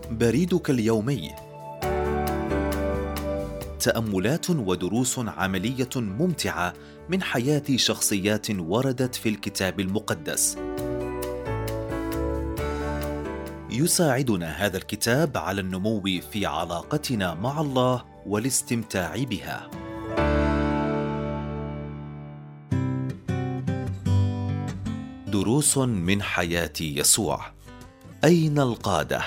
بريدك اليومي، تأملات ودروس عملية ممتعة من حياة شخصيات وردت في الكتاب المقدس. يساعدنا هذا الكتاب على النمو في علاقتنا مع الله والاستمتاع بها. دروس من حياة يسوع. أين القادة؟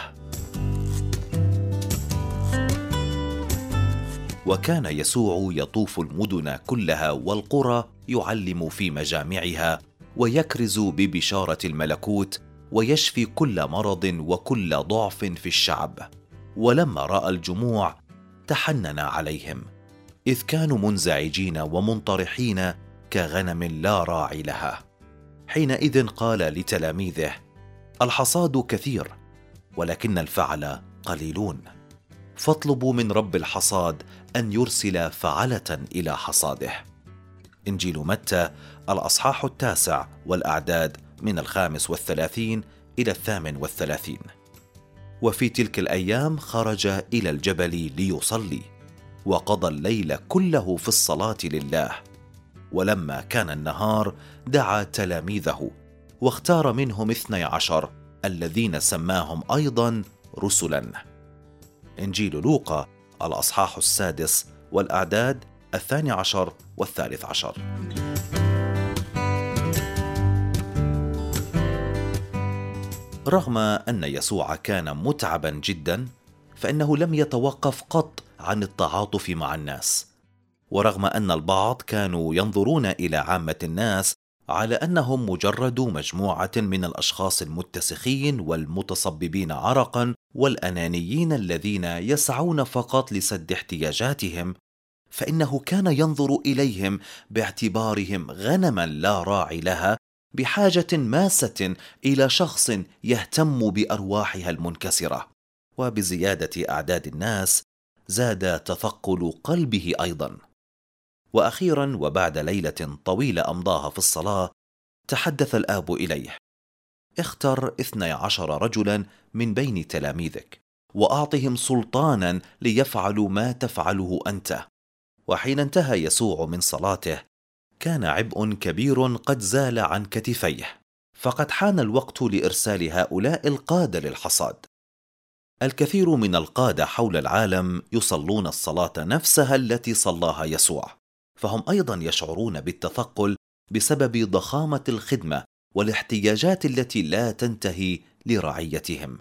وكان يسوع يطوف المدن كلها والقرى يعلم في مجامعها ويكرز ببشارة الملكوت ويشفي كل مرض وكل ضعف في الشعب. ولما رأى الجموع تحنن عليهم، إذ كانوا منزعجين ومنطرحين كغنم لا راعي لها. حينئذ قال لتلاميذه: الحصاد كثير ولكن الفعل قليلون، فاطلبوا من رب الحصاد أن يرسل فعلة إلى حصاده. إنجيل متى الأصحاح 9 والأعداد من 35 إلى 38. وفي تلك الأيام خرج إلى الجبل ليصلي، وقضى الليل كله في الصلاة لله. ولما كان النهار دعا تلاميذه واختار منهم 12 الذين سماهم أيضا رسلا. إنجيل لوقا الأصحاح 6 والأعداد 12 و13. رغم أن يسوع كان متعبا جدا، فإنه لم يتوقف قط عن التعاطف مع الناس. ورغم أن البعض كانوا ينظرون إلى عامة الناس على أنهم مجرد مجموعة من الأشخاص المتسخين والمتصببين عرقا والأنانيين الذين يسعون فقط لسد احتياجاتهم، فإنه كان ينظر إليهم باعتبارهم غنما لا راعي لها، بحاجة ماسة إلى شخص يهتم بأرواحها المنكسرة. وبزيادة أعداد الناس زاد تثقل قلبه أيضا. وأخيرا وبعد ليلة طويلة أمضاها في الصلاة، تحدث الآب إليه: اختر 12 رجلا من بين تلاميذك وأعطهم سلطانا ليفعلوا ما تفعله أنت. وحين انتهى يسوع من صلاته كان عبء كبير قد زال عن كتفيه، فقد حان الوقت لإرسال هؤلاء القادة للحصاد. الكثير من القادة حول العالم يصلون الصلاة نفسها التي صلاها يسوع، فهم أيضا يشعرون بالتثقل بسبب ضخامة الخدمة والاحتياجات التي لا تنتهي لرعيتهم.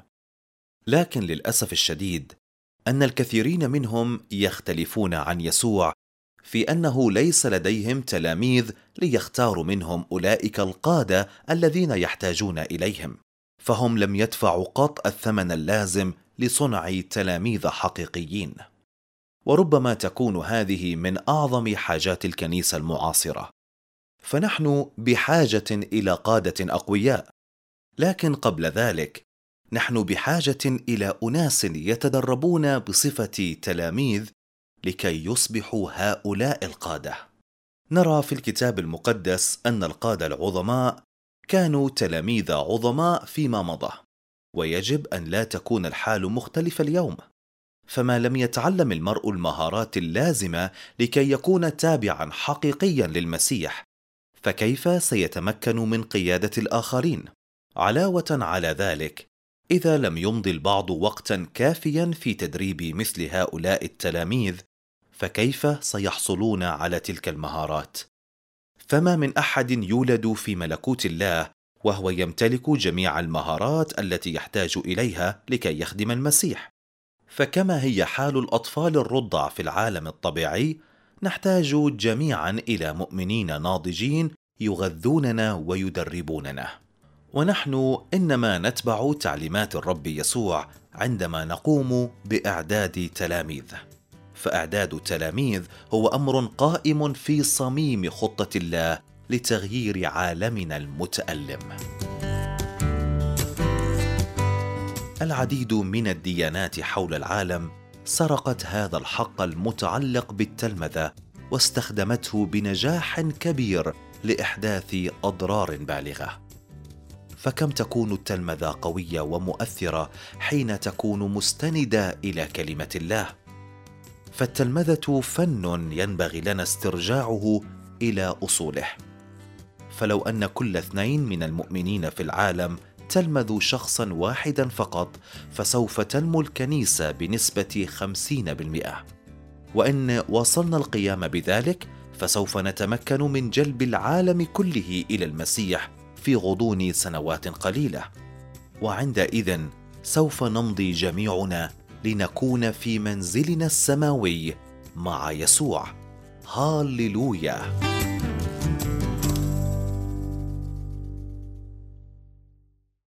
لكن للأسف الشديد أن الكثيرين منهم يختلفون عن يسوع في أنه ليس لديهم تلاميذ ليختاروا منهم أولئك القادة الذين يحتاجون إليهم، فهم لم يدفعوا قط الثمن اللازم لصنع تلاميذ حقيقيين. وربما تكون هذه من أعظم حاجات الكنيسة المعاصرة، فنحن بحاجة إلى قادة أقوياء، لكن قبل ذلك نحن بحاجة إلى أناس يتدربون بصفة تلاميذ لكي يصبحوا هؤلاء القادة. نرى في الكتاب المقدس أن القادة العظماء كانوا تلاميذ عظماء فيما مضى، ويجب أن لا تكون الحال مختلفة اليوم. فما لم يتعلم المرء المهارات اللازمة لكي يكون تابعا حقيقيا للمسيح، فكيف سيتمكن من قيادة الآخرين؟ علاوة على ذلك، إذا لم يمضي البعض وقتا كافيا في تدريب مثل هؤلاء التلاميذ، فكيف سيحصلون على تلك المهارات؟ فما من أحد يولد في ملكوت الله وهو يمتلك جميع المهارات التي يحتاج إليها لكي يخدم المسيح. فكما هي حال الأطفال الرضع في العالم الطبيعي، نحتاج جميعا إلى مؤمنين ناضجين يغذوننا ويدربوننا. ونحن إنما نتبع تعليمات الرب يسوع عندما نقوم بإعداد تلاميذ. فإعداد التلاميذ هو أمر قائم في صميم خطة الله لتغيير عالمنا المتألم. العديد من الديانات حول العالم سرقت هذا الحق المتعلق بالتلمذة واستخدمته بنجاح كبير لإحداث أضرار بالغة. فكم تكون التلمذة قوية ومؤثرة حين تكون مستندة إلى كلمة الله. فالتلمذة فن ينبغي لنا استرجاعه إلى أصوله. فلو أن كل 2 من المؤمنين في العالم تلمذوا شخصا واحدا فقط، فسوف تنمو الكنيسة بنسبة 50%. وإن وصلنا القيام بذلك، فسوف نتمكن من جلب العالم كله إلى المسيح في غضون سنوات قليلة. وعندئذ سوف نمضي جميعنا لنكون في منزلنا السماوي مع يسوع. هاليلويا.